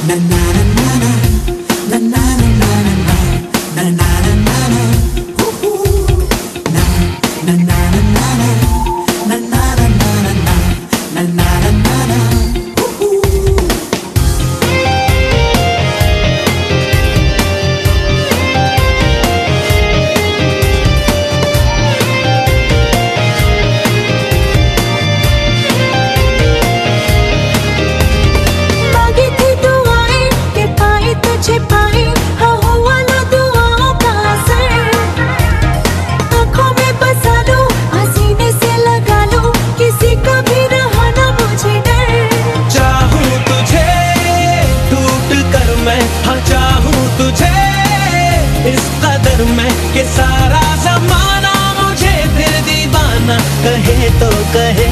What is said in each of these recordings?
इस कदर में कि सारा ज़माना मुझे फिर दीवाना कहे तो कहे,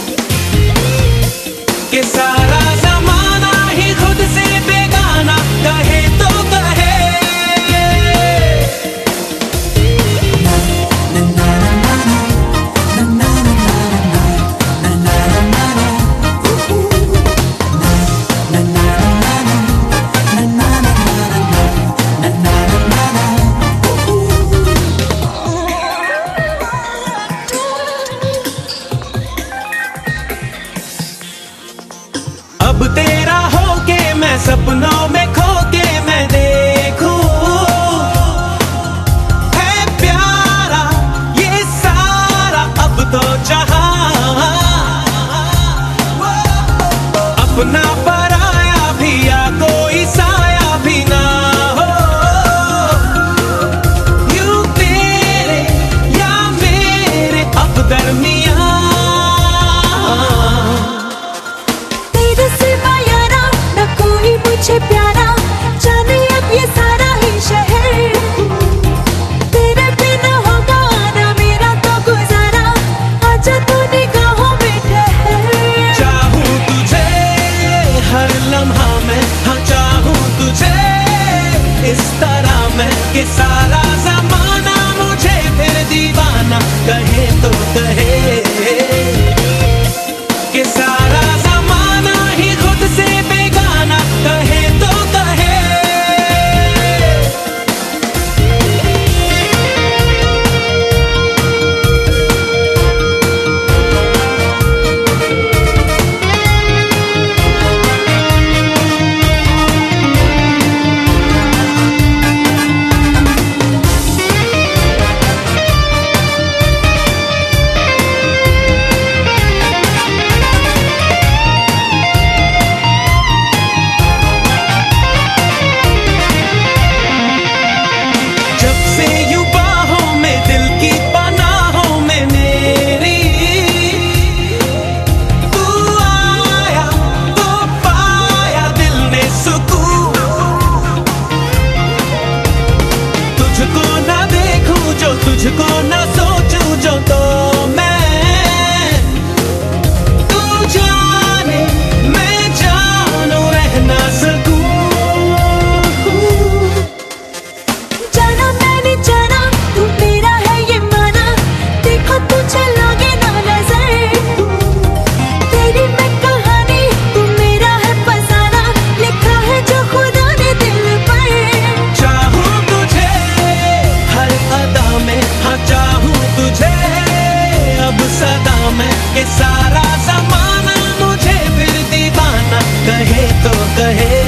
कि सारा ज़माना ही खुद से बेगाना कहे तो कहे। अब तेरा होके मैं सपनों में खोके मैं देखूं, है प्यारा ये सारा अब तो जहां, अपना पराया भी या कोई साया भी ना हो, यूं तेरे या मेरे अब दरमियां। मुझे प्यारा जाने अब ये सारा ही शहर, तेरे बिना होगा ना मेरा तो गुजारा, आजा तू निगाहों में ठहर। चाहूं तुझे हर लम्हा में, हाँ चाहूं तुझे इस तरह मैं कि सारा ज़माना मुझे फिर दीवाना कहे तो कहे, कि सारा ज़माना ही खुद से बेगाना कहे तो कहे। तुझको ना सोचूं जो तो मैं, तू जाने मैं जानू रह ना सकूं। जाना मैंने जाना तू मेरा है ये माना, देखो तुझे लगे ना नजर, तेरी मैं कहानी तू मेरा है फसाना, लिखा है जो खुदा ने दिल पर। चाहूं तुझे हर अदा में, हाँ चाहूं तुझे अब सदा में, कि सारा ज़माना मुझे फिर दीवाना कहे तो कहे।